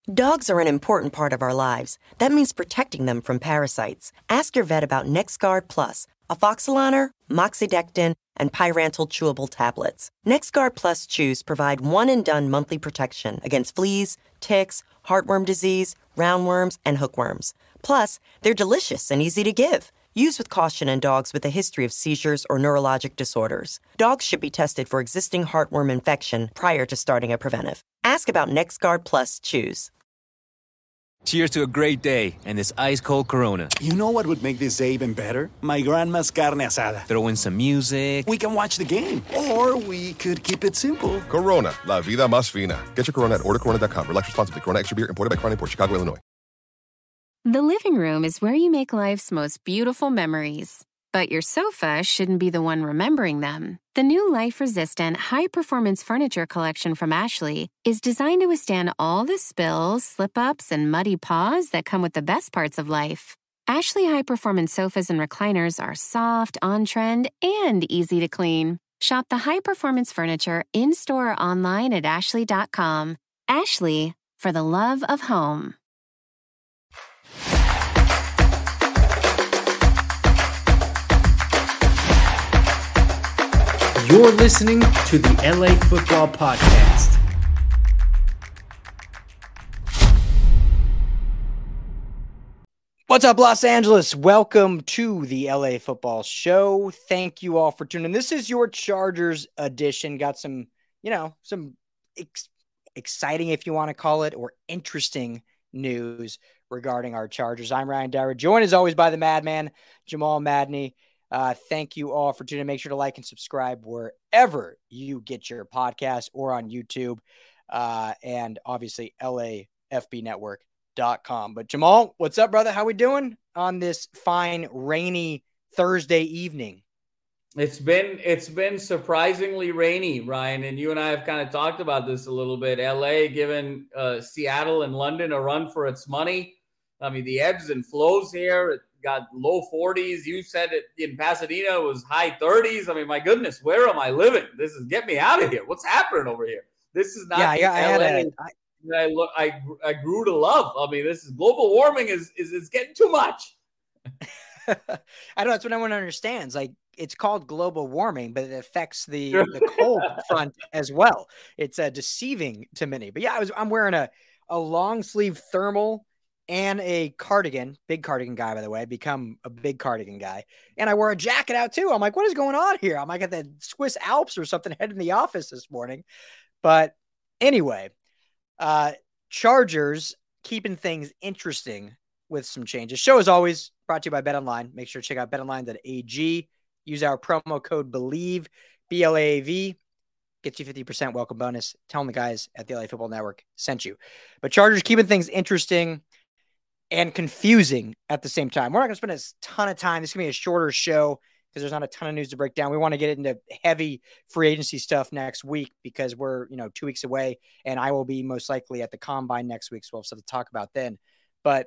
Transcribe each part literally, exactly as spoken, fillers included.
Dogs are an important part of our lives. That means protecting them from parasites. Ask your vet about NexGard Plus, Afoxolaner, Moxidectin, and Pyrantel chewable tablets. NexGard Plus chews provide one-and-done monthly protection against fleas, ticks, heartworm disease, roundworms, and hookworms. Plus, they're delicious and easy to give. Use with caution in dogs with a history of seizures or neurologic disorders. Dogs should be tested for existing heartworm infection prior to starting a preventive. Ask about NexGard Plus chews. Cheers to a great day and this ice-cold Corona. You know what would make this day even better? My grandma's carne asada. Throw in some music. We can watch the game. Or we could keep it simple. Corona, la vida más fina. Get your Corona at order corona dot com. Relax responsibly. Corona Extra Beer, imported by Crown Imports, Chicago, Illinois. The living room is where you make life's most beautiful memories. But your sofa shouldn't be the one remembering them. The new life-resistant, high-performance furniture collection from Ashley is designed to withstand all the spills, slip-ups, and muddy paws that come with the best parts of life. Ashley high-performance sofas and recliners are soft, on-trend, and easy to clean. Shop the high-performance furniture in-store or online at ashley dot com. Ashley, for the love of home. You're listening to the L A Football Podcast. What's up, Los Angeles? Welcome to the L A Football Show. Thank you all for tuning in. This is your Chargers edition. Got some, you know, some ex- exciting, if you want to call it, or interesting news regarding our Chargers. I'm Ryan Dowry, joined as always by the Madman, Jamal Madney. Uh, thank you all for tuning in. Make sure to like and subscribe wherever you get your podcast or on YouTube, uh, and obviously L A F B network dot com. But Jamal, what's up, brother? How we doing on this fine, rainy Thursday evening? It's been it's been surprisingly rainy, Ryan, and you and I have kind of talked about this a little bit. L A giving uh, Seattle and London a run for its money. I mean, the ebbs and flows here. It got low forties. You said it in Pasadena it was high thirties. I mean, my goodness, where am I living? This is get me out of here. What's happening over here? This is not yeah, yeah, I had a, I, I look I I grew to love. I mean, this is global warming is is it's getting too much. I know that's what everyone understands. Like, it's called global warming, but it affects the, the cold front as well. It's uh, deceiving to many. But yeah, I was I'm wearing a a long sleeve thermal and a cardigan, big cardigan guy, by the way, become a big cardigan guy. And I wore a jacket out too. I'm like, what is going on here? I'm like at the Swiss Alps or something heading to the office this morning. But anyway, uh, Chargers keeping things interesting with some changes. Show is always brought to you by BetOnline. Make sure to check out bet online dot a g. Use our promo code BELIEVE, B L A A V. Gets you fifty percent welcome bonus. Tell them the guys at the L A Football Network sent you. But Chargers keeping things interesting and confusing at the same time. We're not going to spend a ton of time. This is going to be a shorter show because there's not a ton of news to break down. We want to get into heavy free agency stuff next week because we're, you know, two weeks away, and I will be most likely at the Combine next week, so we'll have stuff to talk about then. But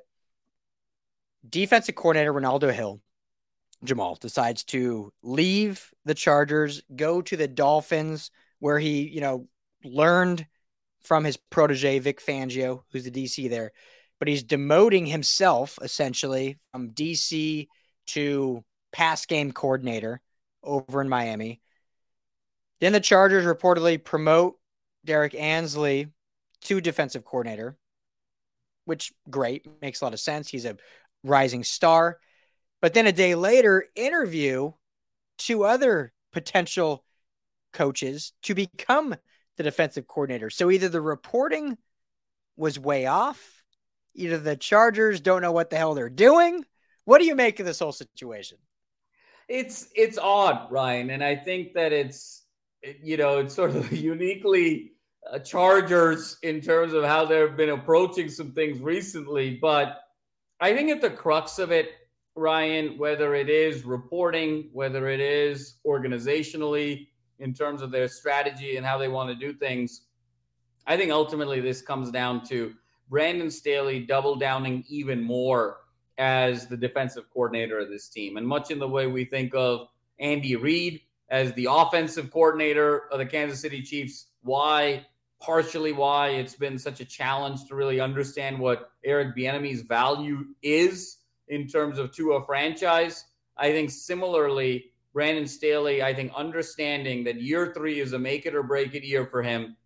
defensive coordinator Ronaldo Hill, Jamal, decides to leave the Chargers, go to the Dolphins, where he, you know, learned from his protege, Vic Fangio, who's the D C there. But he's demoting himself, essentially, from D C to pass game coordinator over in Miami. Then the Chargers reportedly promote Derek Ansley to defensive coordinator, which, great, makes a lot of sense. He's a rising star. But then a day later, interview two other potential coaches to become the defensive coordinator. So either the reporting was way off, either the Chargers don't know what the hell they're doing. What do you make of this whole situation? It's it's odd, Ryan, and I think that it's, you know, it's sort of uniquely uh, Chargers in terms of how they've been approaching some things recently. But I think at the crux of it, Ryan, whether it is reporting, whether it is organizationally in terms of their strategy and how they want to do things, I think ultimately this comes down to Brandon Staley double downing even more as the defensive coordinator of this team. And much in the way we think of Andy Reid as the offensive coordinator of the Kansas City Chiefs, why partially why it's been such a challenge to really understand what Eric Bieniemy's value is in terms of to a franchise. I think similarly, Brandon Staley, I think understanding that year three is a make it or break it year for him,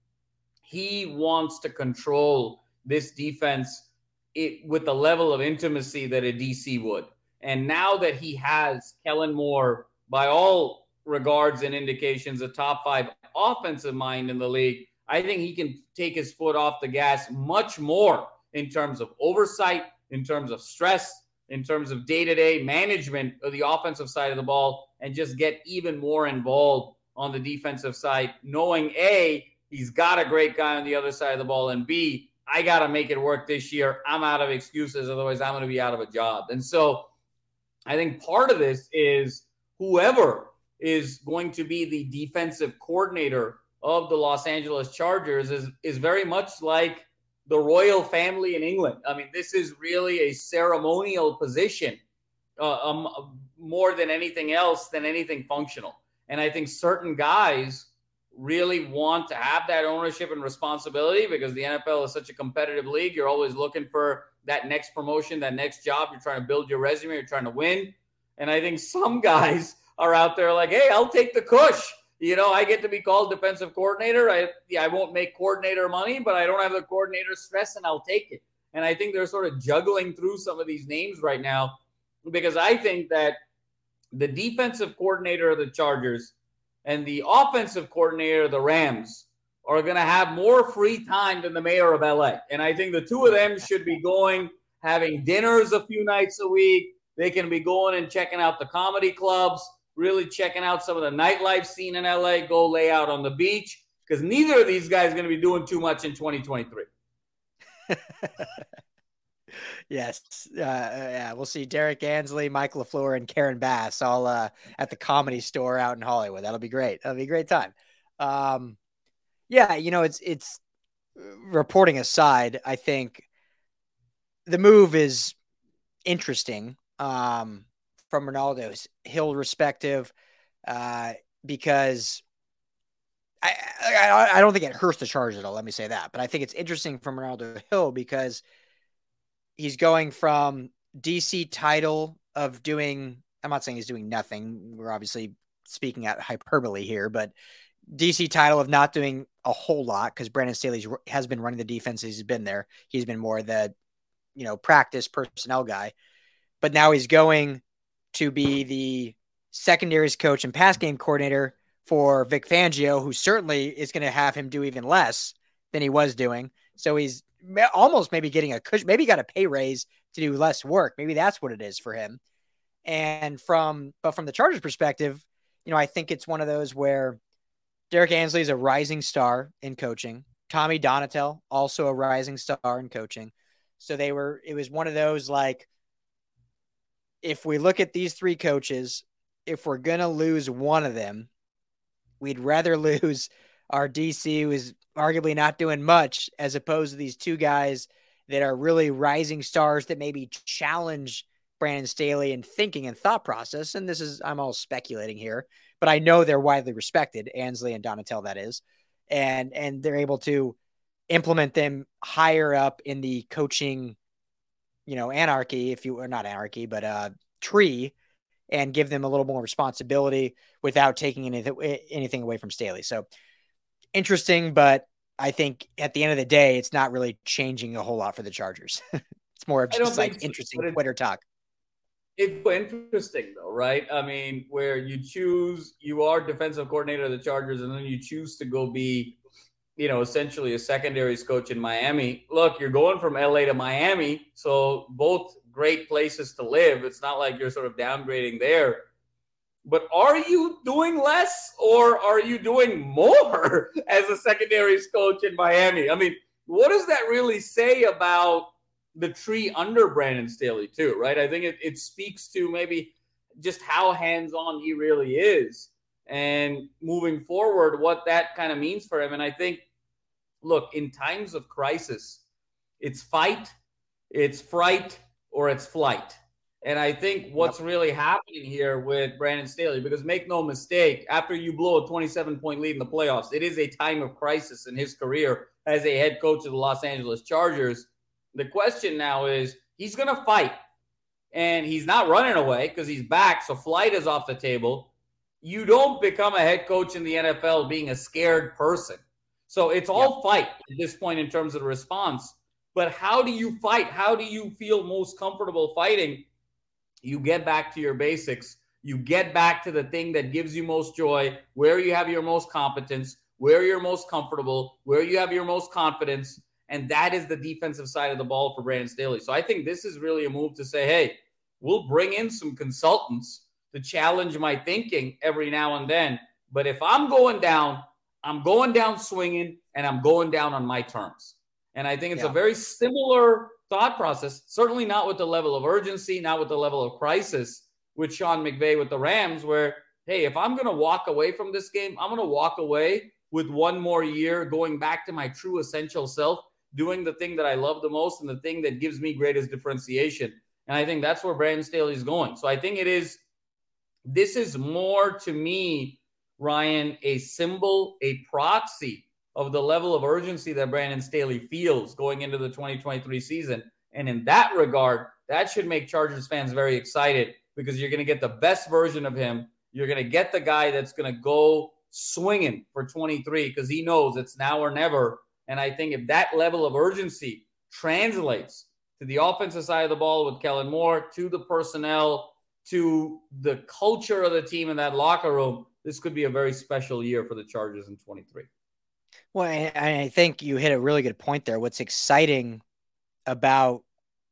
he wants to control this defense it, with the level of intimacy that a D C would. And now that he has Kellen Moore, by all regards and indications, a top five offensive mind in the league, I think he can take his foot off the gas much more in terms of oversight, in terms of stress, in terms of day-to-day management of the offensive side of the ball, and just get even more involved on the defensive side, knowing A, he's got a great guy on the other side of the ball, and B, I got to make it work this year. I'm out of excuses. Otherwise, I'm going to be out of a job. And so I think part of this is whoever is going to be the defensive coordinator of the Los Angeles Chargers is, is very much like the royal family in England. I mean, this is really a ceremonial position uh, um, more than anything else, than anything functional. And I think certain guys really want to have that ownership and responsibility because the N F L is such a competitive league. You're always looking for that next promotion, that next job. You're trying to build your resume. You're trying to win. And I think some guys are out there like, hey, I'll take the cush. You know, I get to be called defensive coordinator. I yeah, I won't make coordinator money, but I don't have the coordinator stress, and I'll take it. And I think they're sort of juggling through some of these names right now because I think that the defensive coordinator of the Chargers and the offensive coordinator of the Rams are going to have more free time than the mayor of L A. And I think the two of them should be going, having dinners a few nights a week. They can be going and checking out the comedy clubs, really checking out some of the nightlife scene in L A, go lay out on the beach, because neither of these guys are going to be doing too much in twenty twenty-three. Yes. Uh, yeah, we'll see Derek Ansley, Mike LaFleur, and Karen Bass all uh, at the Comedy Store out in Hollywood. That'll be great. That'll be a great time. Um, yeah, you know, it's it's reporting aside, I think the move is interesting um, from Ronaldo's Hill perspective uh, because I, I I don't think it hurts the Chargers at all. Let me say that, but I think it's interesting from Ronaldo Hill because he's going from D C title of doing, I'm not saying he's doing nothing. We're obviously speaking at hyperbole here, but D C title of not doing a whole lot because Brandon Staley has been running the defense. He's been there. He's been more the, you know, practice personnel guy, but now he's going to be the secondaries coach and pass game coordinator for Vic Fangio, who certainly is going to have him do even less than he was doing. So he's almost maybe getting a cushion, maybe got a pay raise to do less work. Maybe that's what it is for him. And from, but from the Chargers perspective, you know, I think it's one of those where Derek Ansley is a rising star in coaching. Tommy Donatel, also a rising star in coaching. So they were, it was one of those, like, if we look at these three coaches, if we're going to lose one of them, we'd rather lose our D C, who is arguably not doing much, as opposed to these two guys that are really rising stars that maybe challenge Brandon Staley in thinking and thought process. And this is, I'm all speculating here, but I know they're widely respected, Ansley and Donatel, that is. And, and they're able to implement them higher up in the coaching, you know, anarchy, if you are not anarchy, but uh tree, and give them a little more responsibility without taking anything, anything away from Staley. So interesting, but I think at the end of the day, it's not really changing a whole lot for the Chargers. It's more of just like so, interesting Twitter talk. It's interesting though, right? I mean, where you choose, you are defensive coordinator of the Chargers, and then you choose to go be, you know, essentially a secondaries coach in Miami. Look, you're going from L A to Miami, so both great places to live. It's not like you're sort of downgrading there. But are you doing less or are you doing more as a secondaries coach in Miami? I mean, what does that really say about the tree under Brandon Staley too, right? I think it, it speaks to maybe just how hands-on he really is and moving forward, what that kind of means for him. And I think, look, in times of crisis, it's fight, it's fright, or it's flight. And I think what's really happening here with Brandon Staley, because make no mistake, after you blow a twenty-seven point lead in the playoffs, it is a time of crisis in his career as a head coach of the Los Angeles Chargers. The question now is, he's going to fight, and he's not running away because he's back, so flight is off the table. You don't become a head coach in the N F L being a scared person. So it's all yeah. fight at this point in terms of the response. But how do you fight? How do you feel most comfortable fighting? You get back to your basics. You get back to the thing that gives you most joy, where you have your most competence, where you're most comfortable, where you have your most confidence. And that is the defensive side of the ball for Brandon Staley. So I think this is really a move to say, hey, we'll bring in some consultants to challenge my thinking every now and then. But if I'm going down, I'm going down swinging, and I'm going down on my terms. And I think it's yeah. a very similar thought process, certainly not with the level of urgency, not with the level of crisis with Sean McVay with the Rams, where, hey, if I'm going to walk away from this game, I'm going to walk away with one more year going back to my true essential self, doing the thing that I love the most and the thing that gives me greatest differentiation. And I think that's where Brandon Staley is going. So I think it is, this is more to me, Ryan, a symbol, a proxy of the level of urgency that Brandon Staley feels going into the twenty twenty-three season. And in that regard, that should make Chargers fans very excited, because you're going to get the best version of him. You're going to get the guy that's going to go swinging for twenty-three, because he knows it's now or never. And I think if that level of urgency translates to the offensive side of the ball with Kellen Moore, to the personnel, to the culture of the team in that locker room, this could be a very special year for the Chargers in twenty-three. Well, I think you hit a really good point there. What's exciting about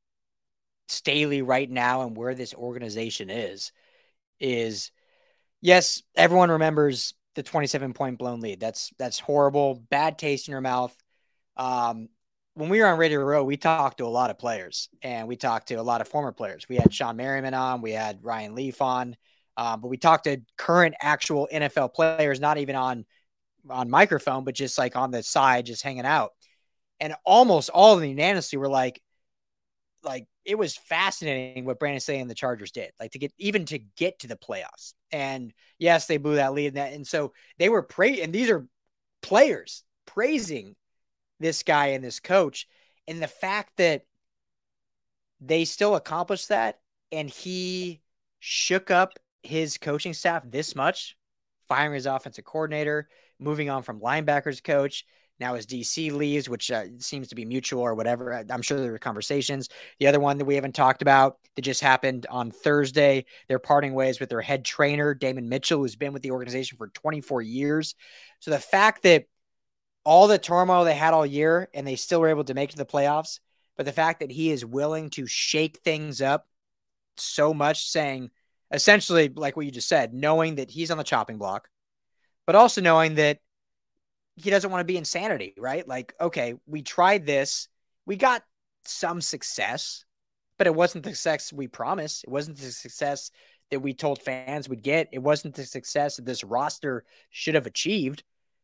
Staley right now and where this organization is, is yes, everyone remembers the twenty-seven point blown lead. That's, that's horrible, bad taste in your mouth. Um, when we were on Radio Row, we talked to a lot of players, and we talked to a lot of former players. We had Sean Merriman on, we had Ryan Leaf on, um, but we talked to current actual N F L players, not even on, on microphone, but just like on the side, just hanging out. And almost all of them unanimously were like, like, it was fascinating what Brandon Staley and the Chargers did, like to get, even to get to the playoffs. And yes, they blew that lead. And, that, and so they were pra- and these are players praising this guy and this coach. And the fact that they still accomplished that, and he shook up his coaching staff this much, firing his offensive coordinator, moving on from linebackers coach. Now his D C leaves, which uh, seems to be mutual or whatever. I'm sure there were conversations. The other one that we haven't talked about that just happened on Thursday, they're parting ways with their head trainer, Damon Mitchell, who's been with the organization for twenty-four years. So the fact that all the turmoil they had all year and they still were able to make it to the playoffs, but the fact that he is willing to shake things up so much, saying essentially like what you just said, knowing that he's on the chopping block, but also knowing that he doesn't want to be insanity, right? Like, okay, we tried this. We got some success, but it wasn't the success we promised. It wasn't the success that we told fans would get. It wasn't the success that this roster should have achieved.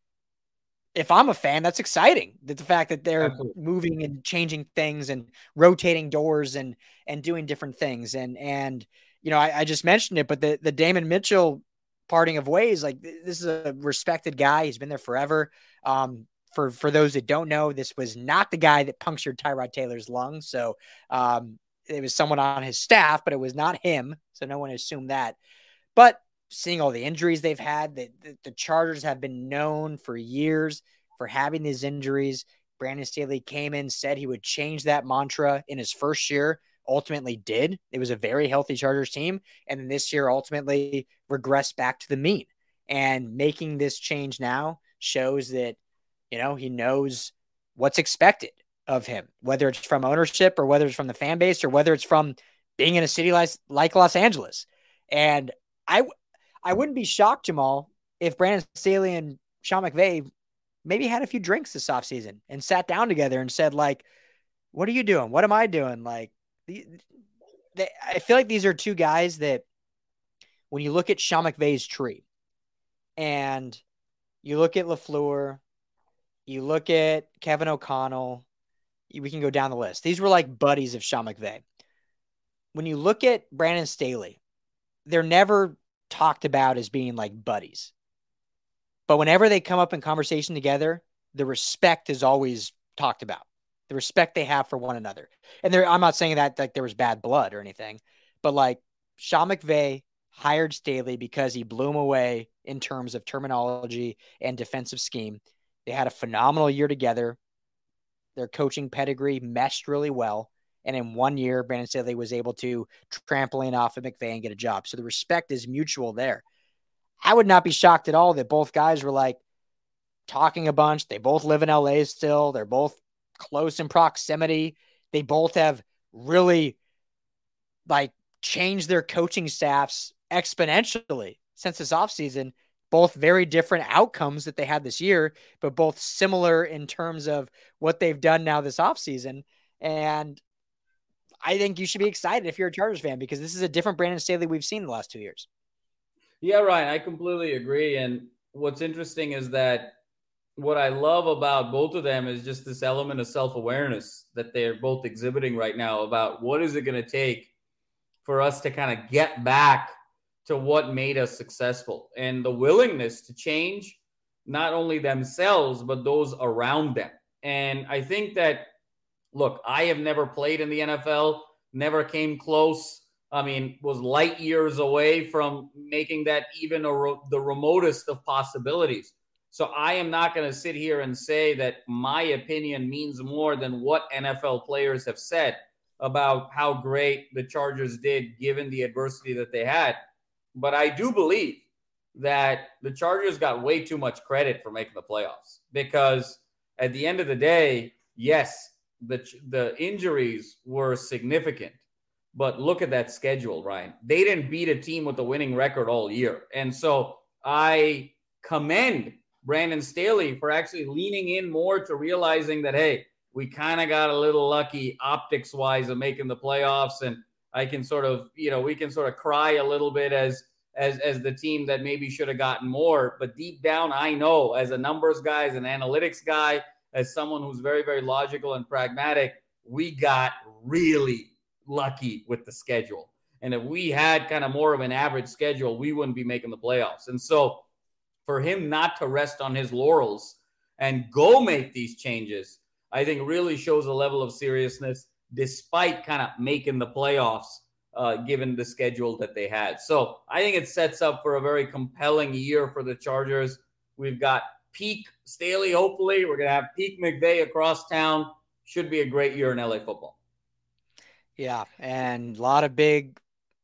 If I'm a fan, that's exciting. That the fact that they're Absolutely. moving and changing things and rotating doors and, and doing different things. And, and, you know, I, I just mentioned it, but the, the Damon Mitchell parting of ways, like, this is a respected guy. He's been there forever. Um, for, for those that don't know, this was not the guy that punctured Tyrod Taylor's lungs. So um, it was someone on his staff, but it was not him. So no one assumed that. But seeing all the injuries they've had, the, the, the Chargers have been known for years for having these injuries. Brandon Staley came in, said he would change that mantra in his first year, ultimately did. It was a very healthy Chargers team. And then this year ultimately regressed back to the mean. And making this change now shows that, you know, he knows what's expected of him, whether it's from ownership or whether it's from the fan base or whether it's from being in a city like, like Los Angeles. And I, I wouldn't be shocked, Jamal, if Brandon Staley and Sean McVay maybe had a few drinks this offseason and sat down together and said, like, what are you doing? What am I doing? Like, the, they, I feel like these are two guys that when you look at Sean McVay's tree and you look at LaFleur, you look at Kevin O'Connell, we can go down the list. These were like buddies of Sean McVay. When you look at Brandon Staley, they're never talked about as being like buddies. But whenever they come up in conversation together, the respect is always talked about, the respect they have for one another. And there, I'm not saying that like there was bad blood or anything, but like Sean McVay hired Staley because he blew him away in terms of terminology and defensive scheme. They had a phenomenal year together. Their coaching pedigree meshed really well. And in one year, Brandon Staley was able to trampoline off of McVay and get a job. So the respect is mutual there. I would not be shocked at all that both guys were like talking a bunch. They both live in L A still. They're both close in proximity. They both have really like changed their coaching staffs exponentially since this offseason. Both very different outcomes that they had this year, but both similar in terms of what they've done now this offseason. And I think you should be excited if you're a Chargers fan, because this is a different Brandon Staley we've seen the last two years. Yeah, Ryan, I completely agree. And what's interesting is that what I love about both of them is just this element of self-awareness that they're both exhibiting right now about what is it going to take for us to kind of get back to what made us successful, and the willingness to change not only themselves, but those around them. And I think that, look, I have never played in the N F L, never came close. I mean, was light years away from making that even a ro- the remotest of possibilities. So I am not going to sit here and say that my opinion means more than what N F L players have said about how great the Chargers did given the adversity that they had. But I do believe that the Chargers got way too much credit for making the playoffs, because at the end of the day, yes, the the injuries were significant, but look at that schedule, Ryan. They didn't beat a team with a winning record all year. And so I commend Brandon Staley for actually leaning in more to realizing that, hey, we kind of got a little lucky optics-wise of making the playoffs, and I can sort of, you know, we can sort of cry a little bit as as as the team that maybe should have gotten more. But deep down, I know as a numbers guy, as an analytics guy, as someone who's very, very logical and pragmatic, we got really lucky with the schedule. And if we had kind of more of an average schedule, we wouldn't be making the playoffs. And so for him not to rest on his laurels and go make these changes, I think really shows a level of seriousness despite kind of making the playoffs, uh, given the schedule that they had. So I think it sets up for a very compelling year for the Chargers. We've got peak Staley, hopefully. We're going to have peak McVay across town. Should be a great year in L A football. Yeah, and a lot of big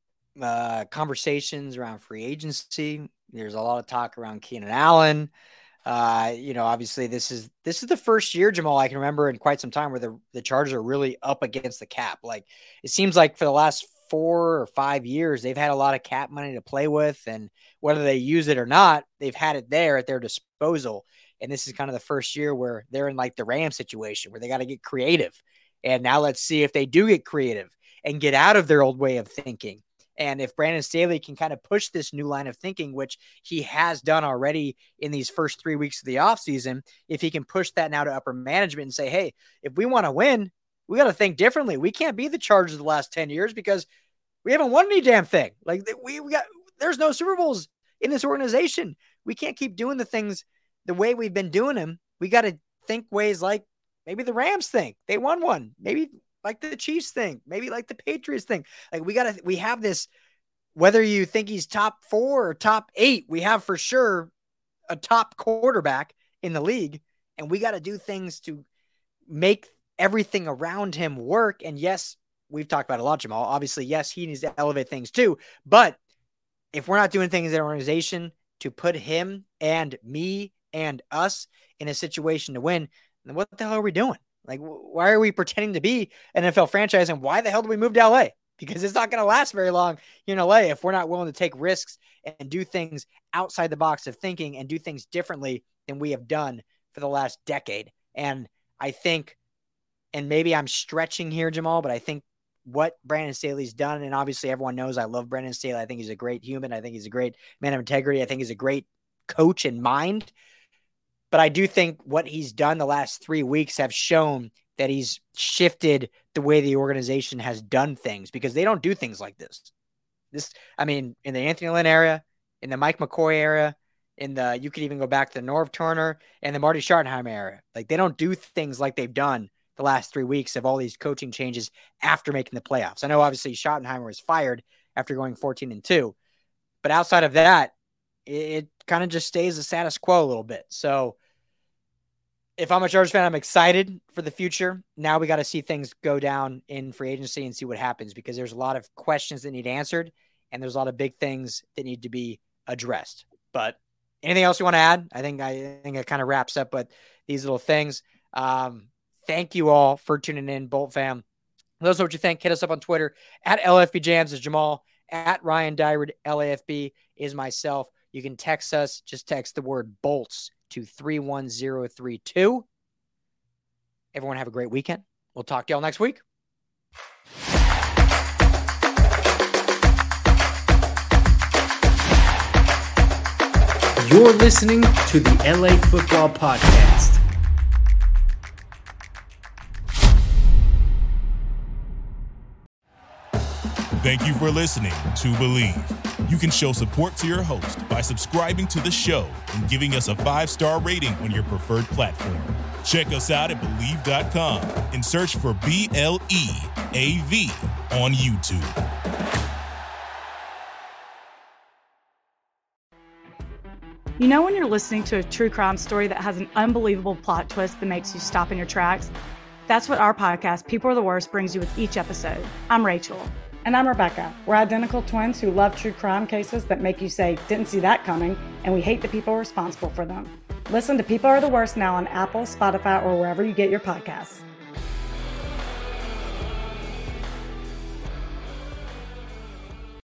uh, conversations around free agency. There's a lot of talk around Keenan Allen. Uh, you know, obviously this is this is the first year, Jamal, I can remember in quite some time where the, the Chargers are really up against the cap. Like, it seems like for the last four or five years, they've had a lot of cap money to play with, and whether they use it or not, they've had it there at their disposal. And this is kind of the first year where they're in like the Rams situation where they got to get creative. And now let's see if they do get creative and get out of their old way of thinking. And if Brandon Staley can kind of push this new line of thinking, which he has done already in these first three weeks of the offseason, if he can push that now to upper management and say, hey, if we want to win, we got to think differently. We can't be the Chargers the last ten years because we haven't won any damn thing. Like we, we got, there's no Super Bowls in this organization. We can't keep doing the things the way we've been doing them. We got to think ways like maybe the Rams think they won one, maybe like the Chiefs thing, maybe like the Patriots thing. Like we got to, we have this, whether you think he's top four or top eight, we have for sure a top quarterback in the league, and we got to do things to make everything around him work. And yes, we've talked about a lot, Jamal. Obviously, yes, he needs to elevate things too. But if we're not doing things as an organization to put him and me and us in a situation to win, then what the hell are we doing? Like, why are we pretending to be an N F L franchise, and why the hell do we move to L A? Because it's not going to last very long here in L A if we're not willing to take risks and do things outside the box of thinking and do things differently than we have done for the last decade. And I think, and maybe I'm stretching here, Jamal, but I think what Brandon Staley's done, and obviously everyone knows I love Brandon Staley. I think he's a great human. I think he's a great man of integrity. I think he's a great coach in mind. But I do think what he's done the last three weeks have shown that he's shifted the way the organization has done things, because they don't do things like this. This, I mean, in the Anthony Lynn era, in the Mike McCoy era, in the, you could even go back to the Norv Turner and the Marty Schottenheimer era. Like, they don't do things like they've done the last three weeks of all these coaching changes after making the playoffs. I know obviously Schottenheimer was fired after going fourteen and two, but outside of that, it, it kind of just stays the status quo a little bit. So if I'm a Chargers fan, I'm excited for the future. Now we got to see things go down in free agency and see what happens, because there's a lot of questions that need answered and there's a lot of big things that need to be addressed. But anything else you want to add? I think I, I think it kind of wraps up with these little things. Um, thank you all for tuning in, Bolt fam. Let us know what you think. Hit us up on Twitter at L F B Jams is Jamal, at Ryan Dyrud. L A F B is myself. You can text us. Just text the word Bolts to three one zero three two. Everyone have a great weekend. We'll talk to y'all next week. You're listening to the L A Football Podcast. Thank you for listening to Believe. You can show support to your host by subscribing to the show and giving us a five-star rating on your preferred platform. Check us out at Believe dot com and search for B L E A V on YouTube. You know when you're listening to a true crime story that has an unbelievable plot twist that makes you stop in your tracks? That's what our podcast, People Are the Worst, brings you with each episode. I'm Rachel. And I'm Rebecca. We're identical twins who love true crime cases that make you say, didn't see that coming, and we hate the people responsible for them. Listen to People Are the Worst now on Apple, Spotify, or wherever you get your podcasts.